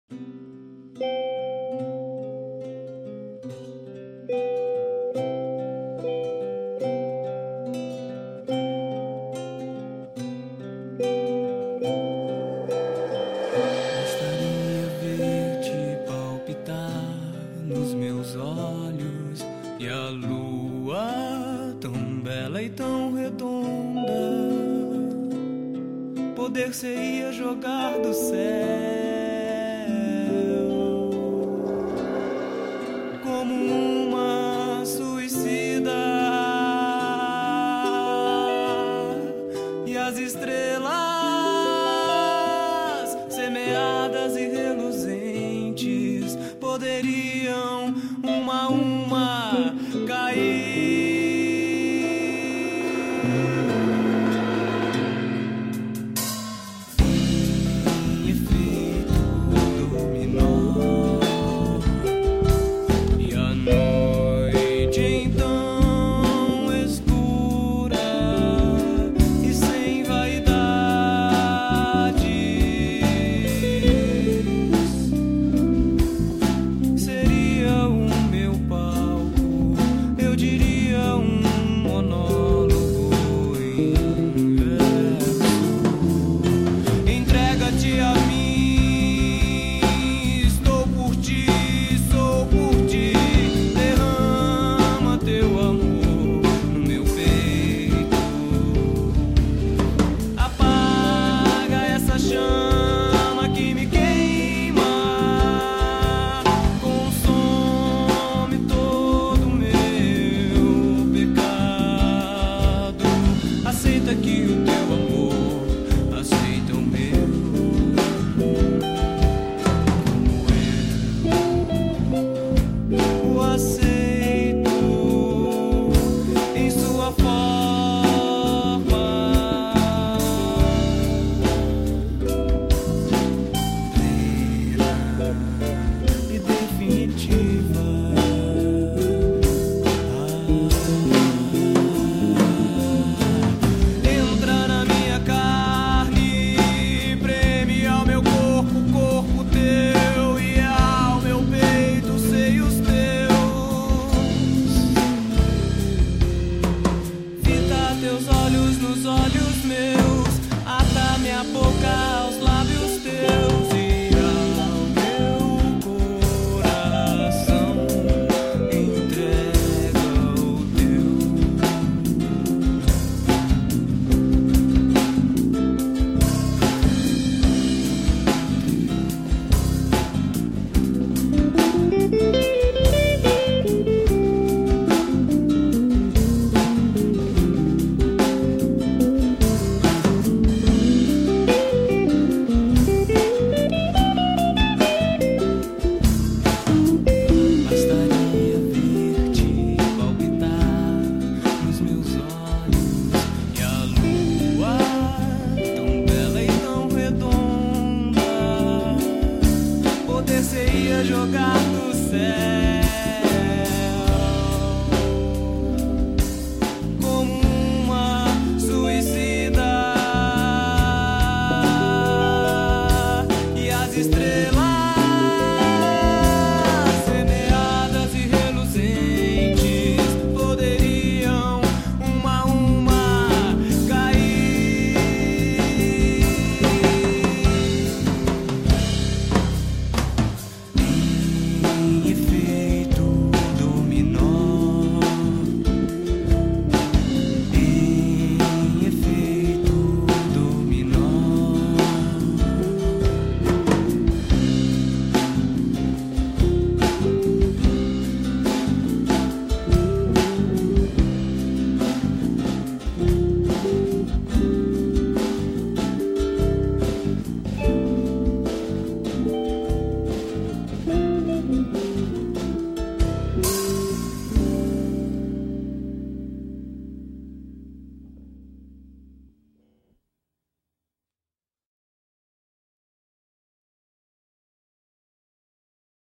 Bastaria ver-te palpitar nos meus olhos e a lua tão bela e tão redonda poder-se-ia jogar do céu como uma suicida, e as estrelas semeadas e reluzentes poderiam uma a uma cair. Em efeito dominó, e a noite então escura e sem vaidades seria o meu palco, eu diria um monólogo em verso. Entrega-te a mim, estou por ti, sou por ti. Derrama teu amor no meu peito, apaga essa chama que me queima, consome todo meu pecado. Aceita que o teu amor aceita o meu, como eu o aceito em sua forma plena e definitiva. Entra na minha carne, preme ao meu corpo, corpo teu, e ao meu peito, seios teus. Fita teus olhos nos olhos meus, ata minha boca aos lábios teus, e ao meu coração entrega o teu. Bastaria ver-te palpitar nos meus olhos e a lua tão bela e tão redonda poder-se-ia jogar do céu como uma suicida, e as estrelas